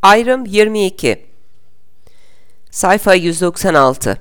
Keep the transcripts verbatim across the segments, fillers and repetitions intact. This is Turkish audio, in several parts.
Ayrım yirmi iki. Sayfa yüz doksan altı.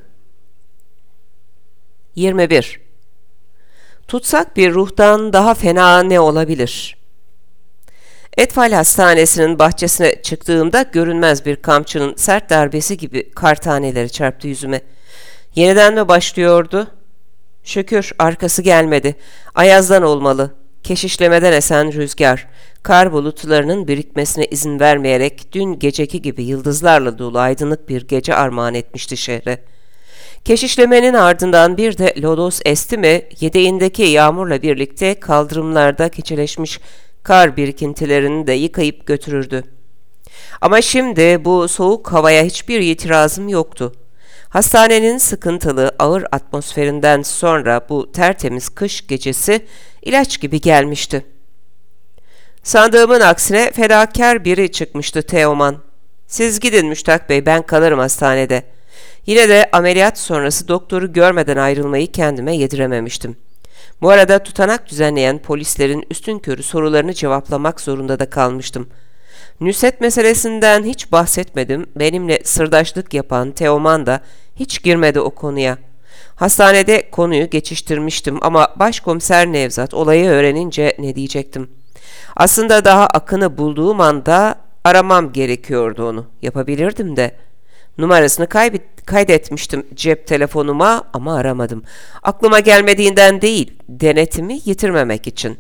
yirmi bir. Tutsak bir ruhtan daha fena ne olabilir? Etfal Hastanesi'nin bahçesine çıktığımda görünmez bir kamçının sert darbesi gibi kar taneleri çarptı yüzüme. Yeniden mi başlıyordu? Şükür arkası gelmedi. Ayazdan olmalı. Keşişlemeden esen rüzgar, kar bulutlarının birikmesine izin vermeyerek dün geceki gibi yıldızlarla dolu aydınlık bir gece armağan etmişti şehre. Keşişlemenin ardından bir de lodos esti mi, yedeğindeki yağmurla birlikte kaldırımlarda keçeleşmiş kar birikintilerini de yıkayıp götürürdü. Ama şimdi bu soğuk havaya hiçbir itirazım yoktu. Hastanenin sıkıntılı, ağır atmosferinden sonra bu tertemiz kış gecesi ilaç gibi gelmişti. Sandığımın aksine fedakar biri çıkmıştı Teoman. "Siz gidin Müştak Bey, ben kalırım hastanede." Yine de ameliyat sonrası doktoru görmeden ayrılmayı kendime yedirememiştim. Bu arada tutanak düzenleyen polislerin üstünkörü sorularını cevaplamak zorunda da kalmıştım. Nusret meselesinden hiç bahsetmedim. Benimle sırdaşlık yapan Teoman da hiç girmedi o konuya. Hastanede konuyu geçiştirmiştim ama Başkomiser Nevzat olayı öğrenince ne diyecektim? Aslında daha Akın'ı bulduğum anda aramam gerekiyordu onu. Yapabilirdim de. Numarasını kaybet- kaydetmiştim cep telefonuma ama aramadım. Aklıma gelmediğinden değil, denetimi yitirmemek için.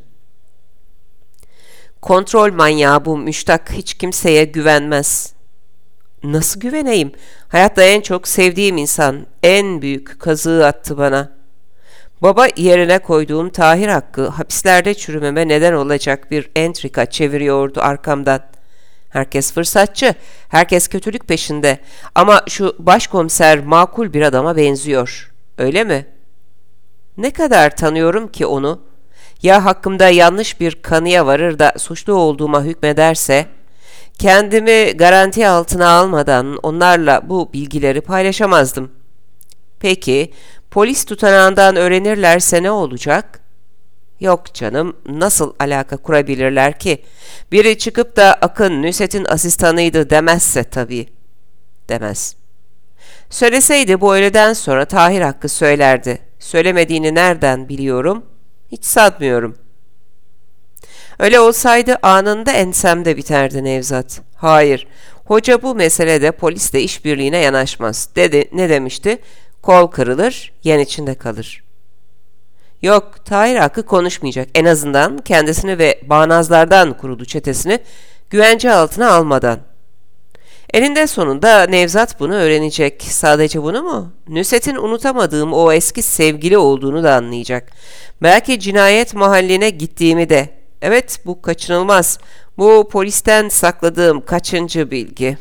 Kontrol manyağı bu Müştak, hiç kimseye güvenmez. Nasıl güveneyim? Hayatta en çok sevdiğim insan en büyük kazığı attı bana. Baba yerine koyduğum Tahir Hakkı hapislerde çürümeme neden olacak bir entrika çeviriyordu arkamdan. Herkes fırsatçı, herkes kötülük peşinde ama şu başkomiser makul bir adama benziyor. Öyle mi? Ne kadar tanıyorum ki onu? Ya hakkımda yanlış bir kanıya varır da suçlu olduğuma hükmederse, kendimi garanti altına almadan onlarla bu bilgileri paylaşamazdım. Peki, polis tutanağından öğrenirlerse ne olacak? Yok canım, nasıl alaka kurabilirler ki? Biri çıkıp da Akın Nusret'in asistanıydı demezse tabii. Demez. Söyleseydi bu öğleden sonra Tahir Hakkı söylerdi. Söylemediğini nereden biliyorum? Hiç sanmıyorum. Öyle olsaydı anında ensemde biterdi Nevzat. Hayır, hoca bu meselede polisle işbirliğine yanaşmaz. Dedi, ne demişti? Kol kırılır, yen içinde kalır. Yok, Tahir Hakkı konuşmayacak. En azından kendisini ve bağnazlardan kurulu çetesini güvence altına almadan. Eninde sonunda Nevzat bunu öğrenecek. Sadece bunu mu? Nusret'in unutamadığım o eski sevgili olduğunu da anlayacak. Belki cinayet mahalline gittiğimi de. Evet, bu kaçınılmaz. Bu polisten sakladığım kaçıncı bilgi?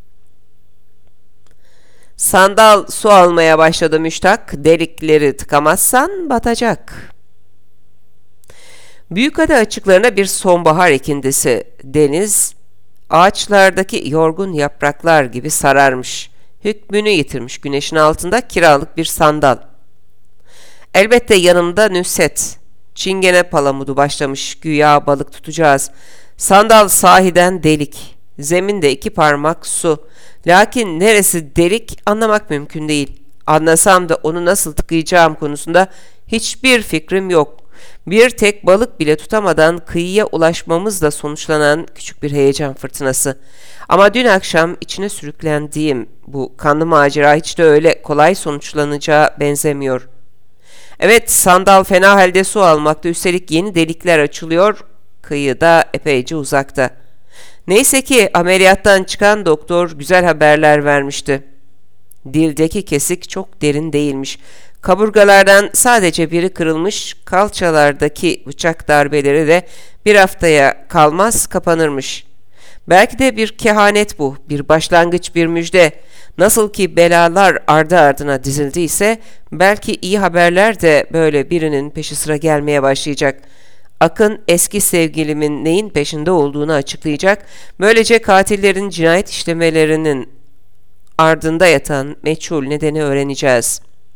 Sandal su almaya başladı Müştak. Delikleri tıkamazsan batacak. Büyükada açıklarına bir sonbahar ikindisi. Deniz ağaçlardaki yorgun yapraklar gibi sararmış. Hükmünü yitirmiş güneşin altında kiralık bir sandal. Elbette yanımda Nusret. Çingene palamudu başlamış, güya balık tutacağız. Sandal sahiden delik. Zeminde iki parmak su. Lakin neresi delik anlamak mümkün değil. Anlasam da onu nasıl tıkayacağım konusunda hiçbir fikrim yok. Bir tek balık bile tutamadan kıyıya ulaşmamızla sonuçlanan küçük bir heyecan fırtınası. Ama dün akşam içine sürüklendiğim bu kanlı macera hiç de öyle kolay sonuçlanacağı benzemiyor. Evet, sandal fena halde su almakta, üstelik yeni delikler açılıyor, kıyıda epeyce uzakta. Neyse ki ameliyattan çıkan doktor güzel haberler vermişti. Dildeki kesik çok derin değilmiş. Kaburgalardan sadece biri kırılmış, kalçalardaki bıçak darbeleri de bir haftaya kalmaz kapanırmış. Belki de bir kehanet bu, bir başlangıç, bir müjde. Nasıl ki belalar ardı ardına dizildiyse, belki iyi haberler de böyle birinin peşi sıra gelmeye başlayacak. Akın eski sevgilimin neyin peşinde olduğunu açıklayacak, böylece katillerin cinayet işlemelerinin ardında yatan meçhul nedeni öğreneceğiz.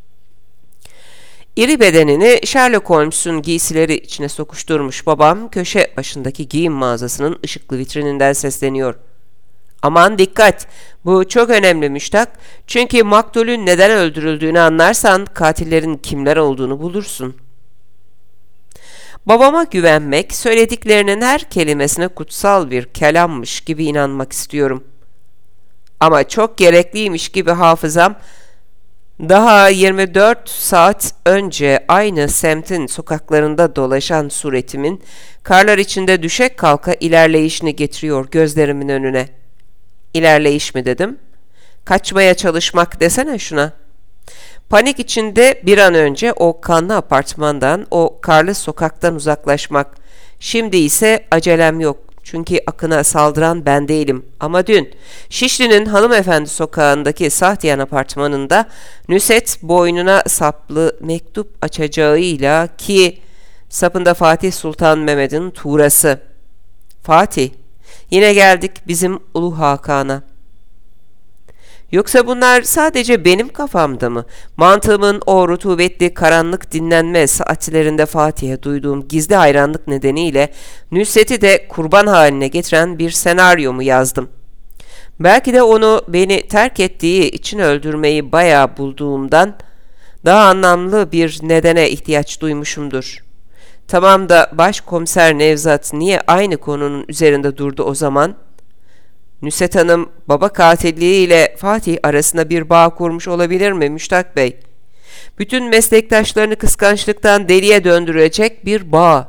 İri bedenini Sherlock Holmes'un giysileri içine sokuşturmuş babam köşe başındaki giyim mağazasının ışıklı vitrininden sesleniyor. Aman dikkat! Bu çok önemli Müştak. Çünkü maktulün neden öldürüldüğünü anlarsan katillerin kimler olduğunu bulursun. Babama güvenmek, söylediklerinin her kelimesine kutsal bir kelammış gibi inanmak istiyorum. Ama çok gerekliymiş gibi hafızam, daha yirmi dört saat önce aynı semtin sokaklarında dolaşan suretimin, karlar içinde düşe kalka ilerleyişini getiriyor gözlerimin önüne. İlerleyiş mi dedim? Kaçmaya çalışmak desene şuna. Panik içinde bir an önce o kanlı apartmandan, o karlı sokaktan uzaklaşmak. Şimdi ise acelem yok. Çünkü akına saldıran ben değilim. Ama dün Şişli'nin Hanımefendi sokağındaki Sahtiyan apartmanında Nusret boynuna saplı mektup açacağıyla, ki sapında Fatih Sultan Mehmet'in tuğrası. Fatih, yine geldik bizim Ulu Hakan'a. Yoksa bunlar sadece benim kafamda mı? Mantığımın o rutubetli karanlık dinlenme saatlerinde Fatih'e duyduğum gizli hayranlık nedeniyle Nusret'i de kurban haline getiren bir senaryo mu yazdım? Belki de onu beni terk ettiği için öldürmeyi bayağı bulduğumdan daha anlamlı bir nedene ihtiyaç duymuşumdur. Tamam da Başkomiser Nevzat niye aynı konunun üzerinde durdu o zaman? Nusret Hanım baba katilliği ile Fatih arasında bir bağ kurmuş olabilir mi Müştak Bey? Bütün meslektaşlarını kıskançlıktan deliye döndürecek bir bağ.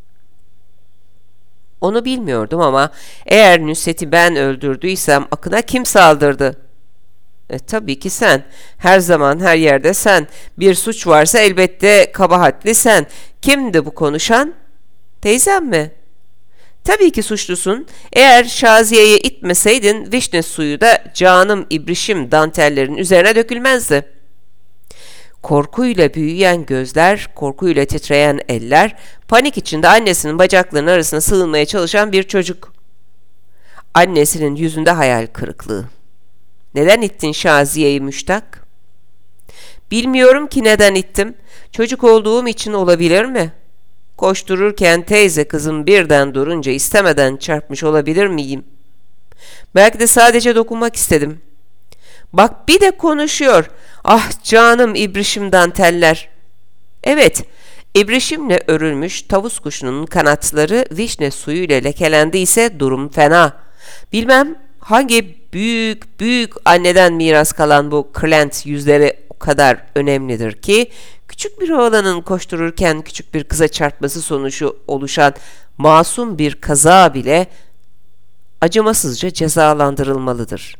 Onu bilmiyordum ama eğer Nusret'i ben öldürdüysem Akın'a kim saldırdı? E, tabii ki sen. Her zaman her yerde sen. Bir suç varsa elbette kabahatli sen. Kimdi bu konuşan? Teyzem mi? Tabii ki suçlusun. Eğer Şaziye'yi itmeseydin vişne suyu da canım ibrişim dantellerin üzerine dökülmezdi. Korkuyla büyüyen gözler, korkuyla titreyen eller, panik içinde annesinin bacaklarının arasına sığınmaya çalışan bir çocuk. Annesinin yüzünde hayal kırıklığı. Neden ittin Şaziye'yi Müştak? Bilmiyorum ki neden ittim. Çocuk olduğum için olabilir mi? Koştururken teyze kızım birden durunca istemeden çarpmış olabilir miyim? Belki de sadece dokunmak istedim. Bak bir de konuşuyor. Ah canım ibrişim danteller. Evet, ibrişimle örülmüş tavus kuşunun kanatları vişne suyuyla lekelendiyse durum fena. Bilmem hangi büyük büyük anneden miras kalan bu kırlent yüzleri o kadar önemlidir ki küçük bir oğlanın koştururken küçük bir kıza çarpması sonucu oluşan masum bir kaza bile acımasızca cezalandırılmalıdır.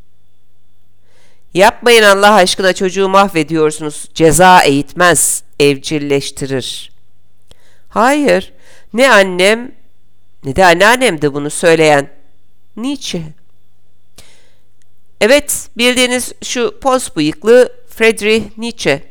Yapmayın Allah aşkına, çocuğu mahvediyorsunuz. Ceza eğitmez, evcilleştirir. Hayır, ne annem ne de anneannem de bunu söyleyen. Nietzsche. Evet, bildiğiniz şu pos bıyıklı Friedrich Nietzsche.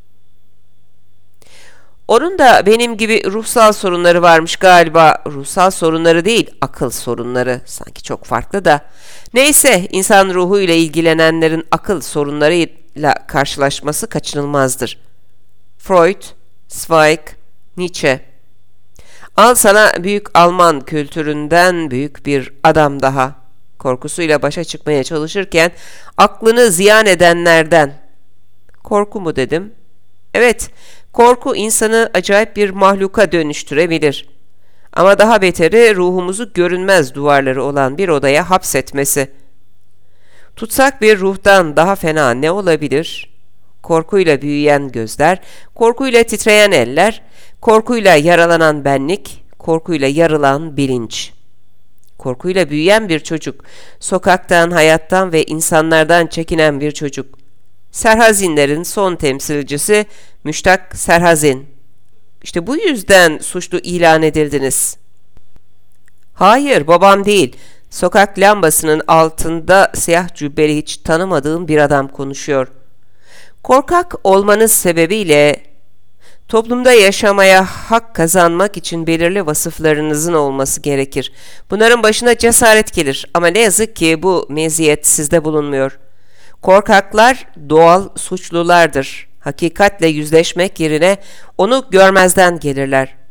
Onun da benim gibi ruhsal sorunları varmış galiba. Ruhsal sorunları değil, akıl sorunları. Sanki çok farklı da. Neyse, insan ruhuyla ilgilenenlerin akıl sorunlarıyla karşılaşması kaçınılmazdır. Freud, Zweig, Nietzsche. Al sana büyük Alman kültüründen büyük bir adam daha. Korkusuyla başa çıkmaya çalışırken aklını ziyan edenlerden. Korku mu dedim? Evet, korku insanı acayip bir mahluka dönüştürebilir. Ama daha beteri ruhumuzu görünmez duvarları olan bir odaya hapsetmesi. Tutsak bir ruhtan daha fena ne olabilir? Korkuyla büyüyen gözler, korkuyla titreyen eller, korkuyla yaralanan benlik, korkuyla yarılan bilinç. Korkuyla büyüyen bir çocuk, sokaktan, hayattan ve insanlardan çekinen bir çocuk. Serhazinlerin son temsilcisi Müştak Serhazin. İşte bu yüzden suçlu ilan edildiniz. Hayır, babam değil. Sokak lambasının altında siyah cübbeli hiç tanımadığım bir adam konuşuyor. Korkak olmanız sebebiyle toplumda yaşamaya hak kazanmak için belirli vasıflarınızın olması gerekir. Bunların başına cesaret gelir ama ne yazık ki bu meziyet sizde bulunmuyor. Korkaklar doğal suçlulardır. Hakikatle yüzleşmek yerine onu görmezden gelirler.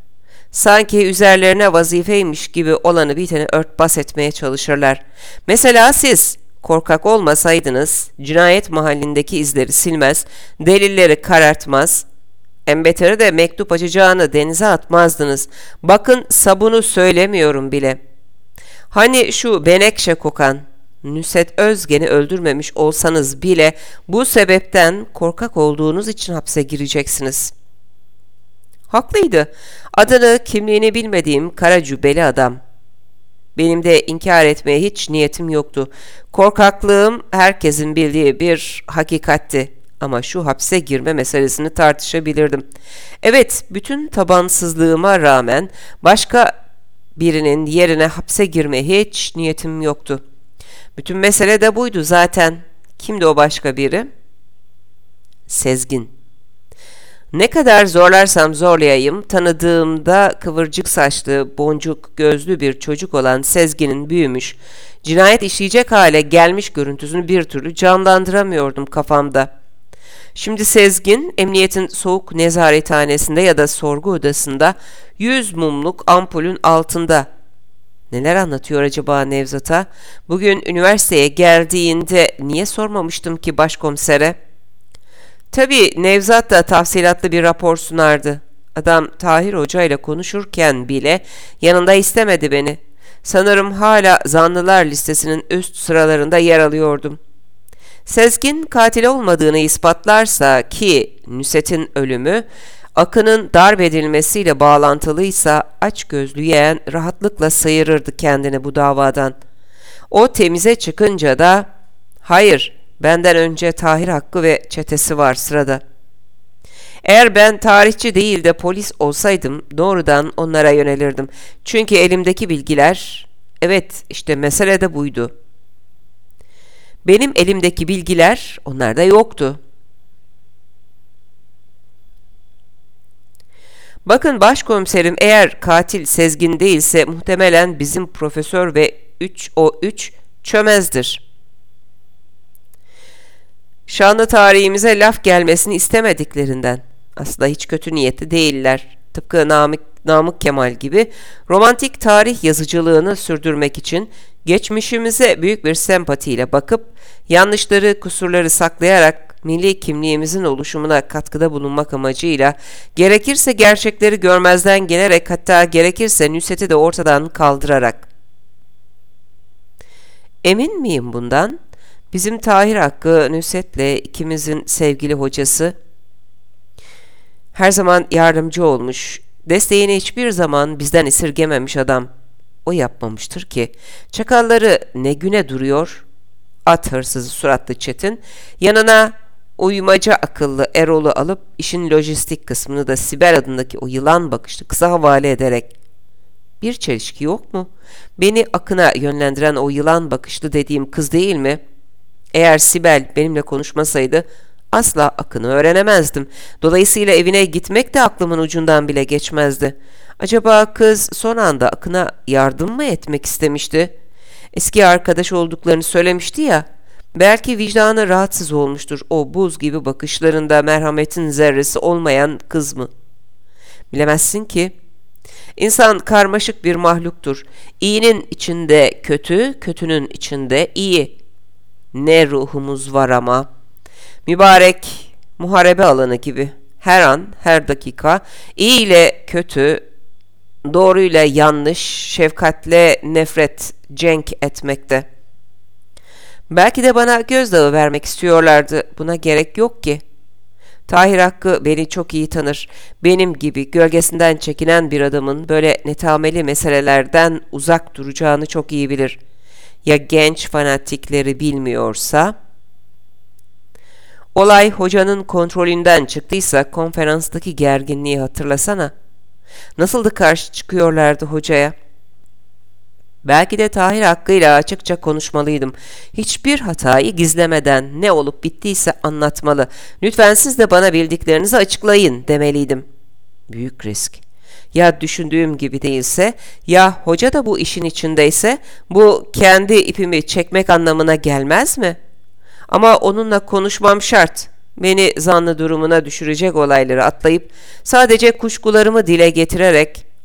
Sanki üzerlerine vazifeymiş gibi olanı biteni örtbas etmeye çalışırlar. Mesela siz korkak olmasaydınız cinayet mahallindeki izleri silmez, delilleri karartmaz, en beteri de mektup açacağını denize atmazdınız. Bakın sabunu söylemiyorum bile. Hani şu benekşe kokan Nusret Özgen'i öldürmemiş olsanız bile bu sebepten korkak olduğunuz için hapse gireceksiniz. Haklıydı. Adını, kimliğini bilmediğim kara cübbeli adam. Benim de inkar etmeye hiç niyetim yoktu. Korkaklığım herkesin bildiği bir hakikatti. Ama şu hapse girme meselesini tartışabilirdim. Evet, bütün tabansızlığıma rağmen başka birinin yerine hapse girmeye hiç niyetim yoktu. Bütün mesele de buydu zaten. Kimdi o başka biri? Sezgin. Ne kadar zorlarsam zorlayayım, tanıdığımda kıvırcık saçlı, boncuk gözlü bir çocuk olan Sezgin'in büyümüş, cinayet işleyecek hale gelmiş görüntüsünü bir türlü canlandıramıyordum kafamda. Şimdi Sezgin, emniyetin soğuk nezarethanesinde ya da sorgu odasında yüz mumluk ampulün altında. Neler anlatıyor acaba Nevzat'a? Bugün üniversiteye geldiğinde niye sormamıştım ki başkomisere? Tabii Nevzat da tafsilatlı bir rapor sunardı. Adam Tahir Hoca ile konuşurken bile yanında istemedi beni. Sanırım hala zanlılar listesinin üst sıralarında yer alıyordum. Sezgin katil olmadığını ispatlarsa ki Nusret'in ölümü Akın'ın darp edilmesiyle bağlantılıysa açgözlü yeğen rahatlıkla sıyırırdı kendini bu davadan. O temize çıkınca da hayır, benden önce Tahir Hakkı ve çetesi var sırada. Eğer ben tarihçi değil de polis olsaydım doğrudan onlara yönelirdim. Çünkü elimdeki bilgiler, evet işte mesele de buydu. Benim elimdeki bilgiler onlarda yoktu. Bakın başkomiserim, eğer katil Sezgin değilse muhtemelen bizim profesör ve üç o üç çömezdir. Şanlı tarihimize laf gelmesini istemediklerinden. Aslında hiç kötü niyetli değiller. Tıpkı Namık, Namık Kemal gibi romantik tarih yazıcılığını sürdürmek için geçmişimize büyük bir sempatiyle bakıp yanlışları, kusurları saklayarak milli kimliğimizin oluşumuna katkıda bulunmak amacıyla gerekirse gerçekleri görmezden gelerek, hatta gerekirse Nusret'i de ortadan kaldırarak. Emin miyim bundan? Bizim Tahir Hakkı Nusret'le ikimizin sevgili hocası. Her zaman yardımcı olmuş, desteğini hiçbir zaman bizden esirgememiş adam. O yapmamıştır ki. Çakalları ne güne duruyor? At hırsızı suratlı Çetin yanına uymaca akıllı Erol'u alıp işin lojistik kısmını da Sibel adındaki o yılan bakışlı kıza havale ederek. Bir çelişki yok mu? Beni Akın'a yönlendiren o yılan bakışlı dediğim kız değil mi? Eğer Sibel benimle konuşmasaydı asla Akın'ı öğrenemezdim. Dolayısıyla evine gitmek de aklımın ucundan bile geçmezdi. Acaba kız son anda Akın'a yardım mı etmek istemişti? Eski arkadaş olduklarını söylemişti ya. Belki vicdanı rahatsız olmuştur o buz gibi bakışlarında merhametin zerresi olmayan kız mı? Bilemezsin ki. İnsan karmaşık bir mahluktur. İyinin içinde kötü, kötünün içinde iyi. Ne ruhumuz var ama. Mübarek muharebe alanı gibi. Her an, her dakika iyi ile kötü, doğruyla yanlış, şefkatle nefret cenk etmekte. Belki de bana gözdağı vermek istiyorlardı. Buna gerek yok ki. Tahir Hakkı beni çok iyi tanır. Benim gibi gölgesinden çekinen bir adamın böyle netameli meselelerden uzak duracağını çok iyi bilir. Ya genç fanatikleri bilmiyorsa? Olay hocanın kontrolünden çıktıysa konferanstaki gerginliği hatırlasana. Nasıldı karşı çıkıyorlardı hocaya? Belki de Tahir Hakkı'yla açıkça konuşmalıydım. Hiçbir hatayı gizlemeden ne olup bittiyse anlatmalı. Lütfen siz de bana bildiklerinizi açıklayın demeliydim. Büyük risk. Ya düşündüğüm gibi değilse, ya hoca da bu işin içindeyse bu kendi ipimi çekmek anlamına gelmez mi? Ama onunla konuşmam şart. Beni zanlı durumuna düşürecek olayları atlayıp sadece kuşkularımı dile getirerek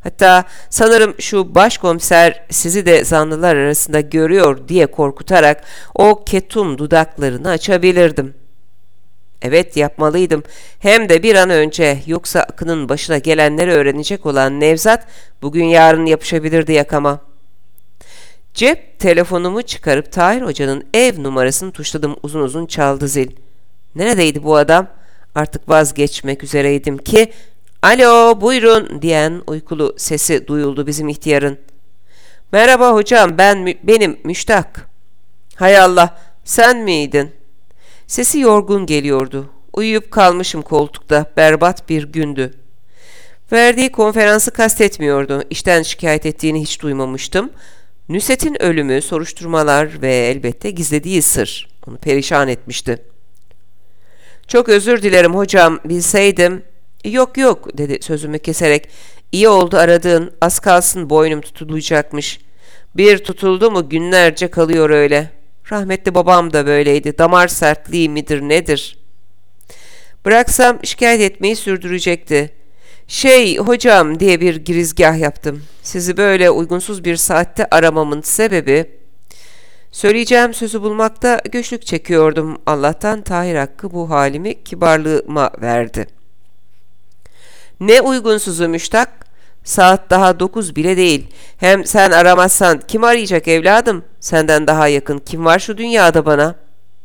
Hatta sanırım şu başkomiser sizi de zanlılar arasında görüyor diye korkutarak o ketum dudaklarını açabilirdim. Evet, yapmalıydım. Hem de bir an önce, yoksa Akın'ın başına gelenleri öğrenecek olan Nevzat bugün yarın yapışabilirdi yakama. Cep telefonumu çıkarıp Tahir Hoca'nın ev numarasını tuşladım, uzun uzun çaldı zil. Neredeydi bu adam? Artık vazgeçmek üzereydim ki "Alo, buyurun" diyen uykulu sesi duyuldu bizim ihtiyarın. "Merhaba hocam, ben benim Müştak." "Hay Allah, sen miydin?" Sesi yorgun geliyordu. Uyuyup kalmışım koltukta, berbat bir gündü. Verdiği konferansı kastetmiyordu. İşten şikayet ettiğini hiç duymamıştım. Nusret'in ölümü, soruşturmalar ve elbette gizlediği sır onu perişan etmişti. "Çok özür dilerim hocam, bilseydim." "Yok yok" dedi sözümü keserek. "İyi oldu aradığın, az kalsın boynum tutulacakmış. Bir tutuldu mu günlerce kalıyor öyle. Rahmetli babam da böyleydi, damar sertliği midir nedir?" Bıraksam şikayet etmeyi sürdürecekti. "Şey hocam" diye bir girizgah yaptım. "Sizi böyle uygunsuz bir saatte aramamın sebebi..." Söyleyeceğim sözü bulmakta güçlük çekiyordum. Allah'tan Tahir Hakkı bu halimi kibarlığıma verdi. "Ne uygunsuzu Müştak? Saat daha dokuz bile değil. Hem sen aramazsan kim arayacak evladım? Senden daha yakın kim var şu dünyada bana?"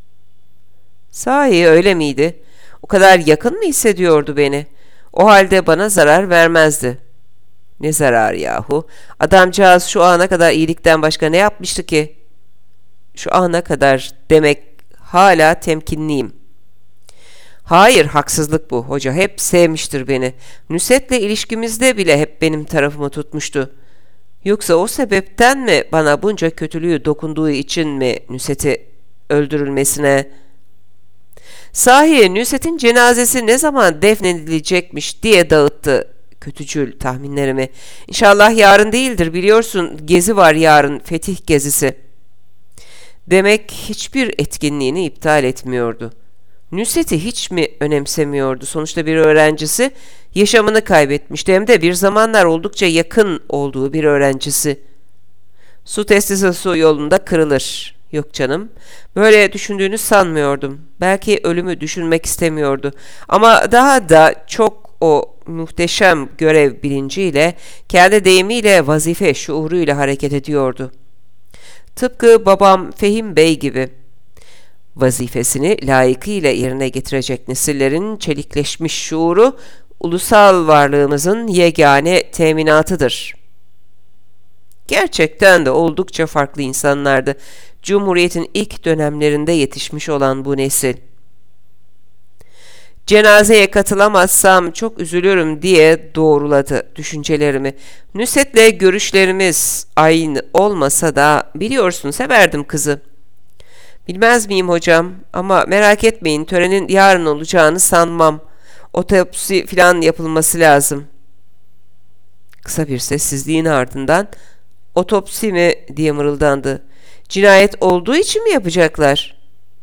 Sahi öyle miydi? O kadar yakın mı hissediyordu beni? O halde bana zarar vermezdi. Ne zarar yahu? Adamcağız şu ana kadar iyilikten başka ne yapmıştı ki? Şu ana kadar demek, hala temkinliyim. Hayır, haksızlık bu. Hoca hep sevmiştir beni. Nusret'le ilişkimizde bile hep benim tarafımı tutmuştu. Yoksa o sebepten mi bana bunca kötülüğü dokunduğu için mi Nusret'i öldürülmesine... Sahi Nusret'in cenazesi ne zaman defnedilecekmiş diye dağıttı kötücül tahminlerimi. İnşallah yarın değildir, biliyorsun gezi var yarın, fetih gezisi. Demek hiçbir etkinliğini iptal etmiyordu. Nusret'i hiç mi önemsemiyordu? Sonuçta bir öğrencisi, yaşamını kaybetmişti, hem de bir zamanlar oldukça yakın olduğu bir öğrencisi. Su testisi su yolunda kırılır. Yok canım, böyle düşündüğünü sanmıyordum. Belki ölümü düşünmek istemiyordu. Ama daha da çok o muhteşem görev bilinciyle, kendi deyimiyle vazife şuuruyla hareket ediyordu. Tıpkı babam Fehim Bey gibi. Vazifesini layıkıyla yerine getirecek nesillerin çelikleşmiş şuuru, ulusal varlığımızın yegane teminatıdır. Gerçekten de oldukça farklı insanlardı. Cumhuriyet'in ilk dönemlerinde yetişmiş olan bu nesil. Cenazeye katılamazsam çok üzülürüm diye doğruladı düşüncelerimi. Nusret'le görüşlerimiz aynı olmasa da biliyorsun severdim kızı. Bilmez miyim hocam, ama merak etmeyin, törenin yarın olacağını sanmam. Otopsi filan yapılması lazım. Kısa bir sessizliğin ardından "Otopsi mi?" diye mırıldandı. "Cinayet olduğu için mi yapacaklar?"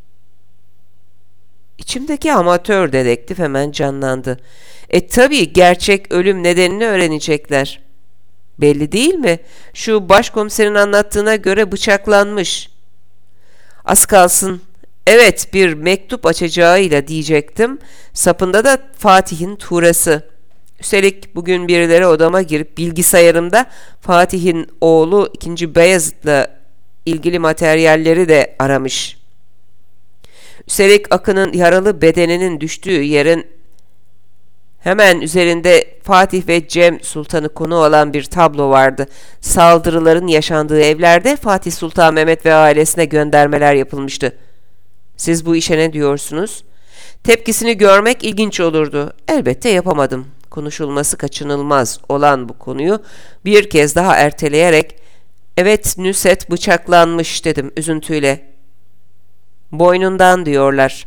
İçimdeki amatör dedektif hemen canlandı. E tabii, gerçek ölüm nedenini öğrenecekler. Belli değil mi? Şu başkomiserin anlattığına göre bıçaklanmış. Az kalsın evet bir mektup açacağıyla diyecektim. Sapında da Fatih'in tuğrası. Üstelik bugün birileri odama girip bilgisayarımda Fatih'in oğlu ikinci Beyazıt'la ilgili materyalleri de aramış. Üstelik Akın'ın yaralı bedeninin düştüğü yerin hemen üzerinde Fatih ve Cem Sultan'ı konu olan bir tablo vardı. Saldırıların yaşandığı evlerde Fatih Sultan Mehmet ve ailesine göndermeler yapılmıştı. Siz bu işe ne diyorsunuz? Tepkisini görmek ilginç olurdu. Elbette yapamadım. Konuşulması kaçınılmaz olan bu konuyu bir kez daha erteleyerek "Evet, Nusret bıçaklanmış" dedim üzüntüyle. "Boynundan diyorlar."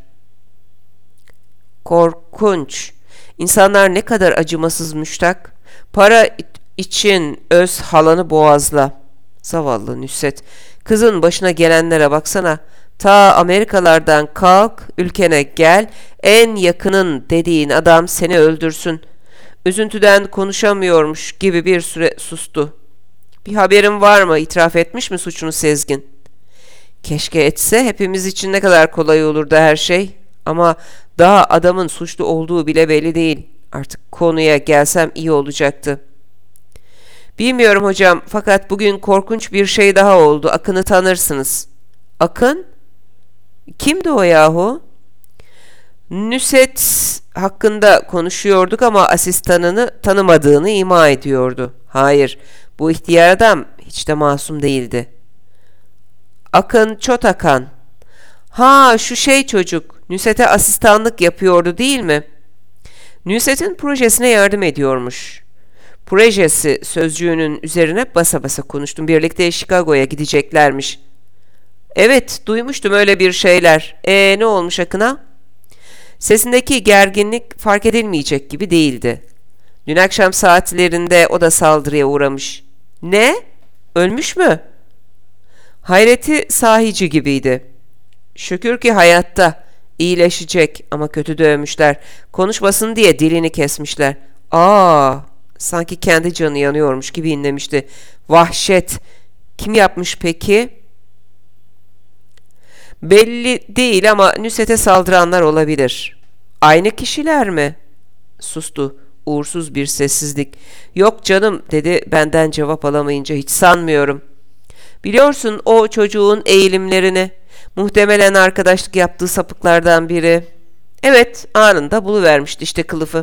Korkunç. İnsanlar ne kadar acımasız Müştak. Para için öz halanı boğazla. Zavallı Nusret. Kızın başına gelenlere baksana. Ta Amerikalardan kalk, ülkene gel, en yakının dediğin adam seni öldürsün. Üzüntüden konuşamıyormuş gibi bir süre sustu. Bir haberin var mı? İtiraf etmiş mi suçunu Sezgin? Keşke etse, hepimiz için ne kadar kolay olurdu her şey. Ama daha adamın suçlu olduğu bile belli değil. Artık konuya gelsem iyi olacaktı. Bilmiyorum hocam, fakat bugün korkunç bir şey daha oldu. Akın'ı tanırsınız. Akın? Kimdi o yahu? Nusret hakkında konuşuyorduk ama asistanını tanımadığını ima ediyordu. Hayır, bu ihtiyar adam hiç de masum değildi. Akın Çotakan. Ha, şu şey çocuk, Nusret'e asistanlık yapıyordu değil mi? Nusret'in projesine yardım ediyormuş. Projesi sözcüğünün üzerine basa basa konuştum. Birlikte Chicago'ya gideceklermiş. Evet, duymuştum öyle bir şeyler. E ne olmuş Akın'a? Sesindeki gerginlik fark edilmeyecek gibi değildi. Dün akşam saatlerinde o da saldırıya uğramış. Ne? Ölmüş mü? Hayreti sahici gibiydi. Şükür ki hayatta, iyileşecek ama kötü dövmüşler. Konuşmasın diye dilini kesmişler. Aa, sanki kendi canı yanıyormuş gibi inlemişti. Vahşet. Kim yapmış peki? Belli değil ama Nusret'e saldıranlar olabilir. Aynı kişiler mi? Sustu. Uğursuz bir sessizlik. Yok canım dedi, benden cevap alamayınca. Hiç sanmıyorum. Biliyorsun o çocuğun eğilimlerini. Muhtemelen arkadaşlık yaptığı sapıklardan biri. Evet, anında buluvermişti işte kılıfı.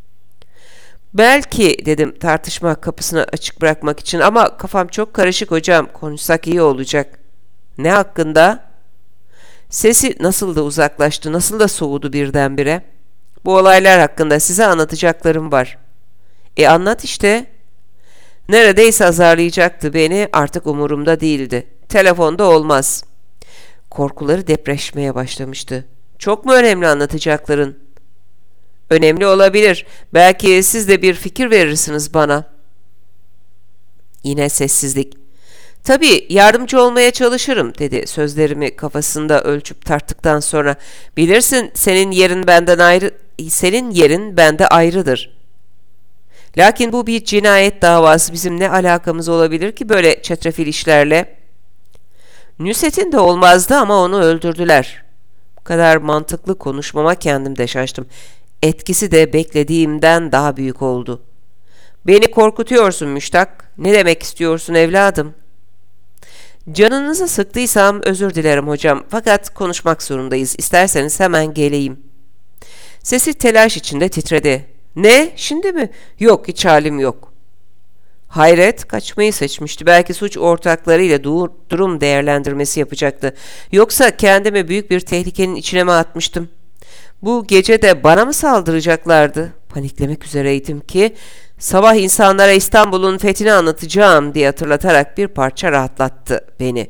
Belki dedim tartışma kapısını açık bırakmak için, ama kafam çok karışık hocam. Konuşsak iyi olacak. Ne hakkında? Sesi nasıl da uzaklaştı, nasıl da soğudu birdenbire. Bu olaylar hakkında size anlatacaklarım var. E anlat işte. Neredeyse azarlayacaktı beni, artık umurumda değildi. Telefonda olmaz. Korkuları depreşmeye başlamıştı. Çok mu önemli anlatacakların? Önemli olabilir. Belki siz de bir fikir verirsiniz bana. Yine sessizlik. Tabii yardımcı olmaya çalışırım dedi sözlerimi kafasında ölçüp tarttıktan sonra. Bilirsin senin yerin benden ayrı, senin yerin bende ayrıdır. Lakin bu bir cinayet davası, bizim ne alakamız olabilir ki böyle çetrefil işlerle? Nusret'in de olmazdı ama onu öldürdüler. Bu kadar mantıklı konuşmama kendim de şaştım. Etkisi de beklediğimden daha büyük oldu. Beni korkutuyorsun Müştak. Ne demek istiyorsun evladım? Canınızı sıktıysam özür dilerim hocam. Fakat konuşmak zorundayız. İsterseniz hemen geleyim. Sesi telaş içinde titredi. Ne? Şimdi mi? Yok, hiç halim yok. Hayret, kaçmayı seçmişti. Belki suç ortaklarıyla dur durum değerlendirmesi yapacaktı. Yoksa kendimi büyük bir tehlikenin içine mi atmıştım? Bu gece de bana mı saldıracaklardı? Paniklemek üzereydim ki sabah insanlara İstanbul'un fethini anlatacağım diye hatırlatarak bir parça rahatlattı beni.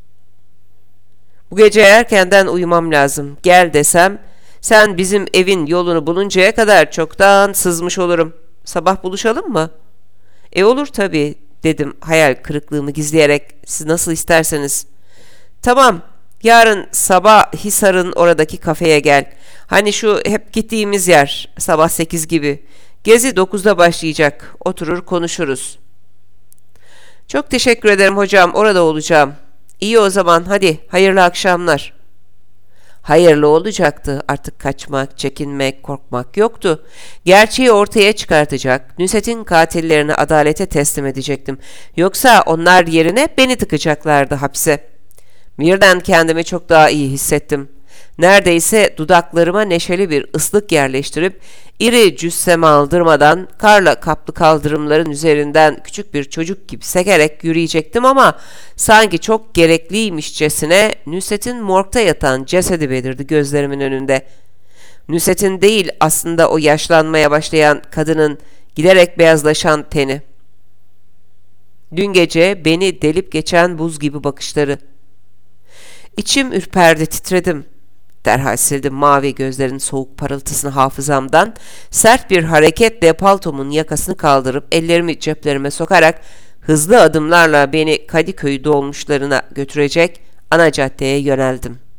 Bu gece erkenden uyumam lazım. Gel desem, sen bizim evin yolunu buluncaya kadar çoktan sızmış olurum. Sabah buluşalım mı? E olur tabii dedim hayal kırıklığımı gizleyerek. Siz nasıl isterseniz. Tamam, yarın sabah Hisar'ın oradaki kafeye gel. Hani şu hep gittiğimiz yer, sabah sekiz gibi. Gezi dokuzda başlayacak. Oturur konuşuruz. Çok teşekkür ederim hocam, orada olacağım. İyi o zaman, hadi hayırlı akşamlar. Hayırlı olacaktı. Artık kaçmak, çekinmek, korkmak yoktu. Gerçeği ortaya çıkartacak, Nusret'in katillerini adalete teslim edecektim. Yoksa onlar yerine beni tıkacaklardı hapse. Birden kendimi çok daha iyi hissettim. Neredeyse dudaklarıma neşeli bir ıslık yerleştirip iri cüssemi aldırmadan karla kaplı kaldırımların üzerinden küçük bir çocuk gibi sekerek yürüyecektim ama sanki çok gerekliymişçesine Nusret'in morgda yatan cesedi belirdi gözlerimin önünde. Nusret'in değil aslında o yaşlanmaya başlayan kadının giderek beyazlaşan teni. Dün gece beni delip geçen buz gibi bakışları. İçim ürperdi, titredim. Derhal sildim mavi gözlerin soğuk parıltısını hafızamdan. Sert bir hareketle paltomun yakasını kaldırıp ellerimi ceplerime sokarak hızlı adımlarla beni Kadıköy dolmuşlarına götürecek ana caddeye yöneldim.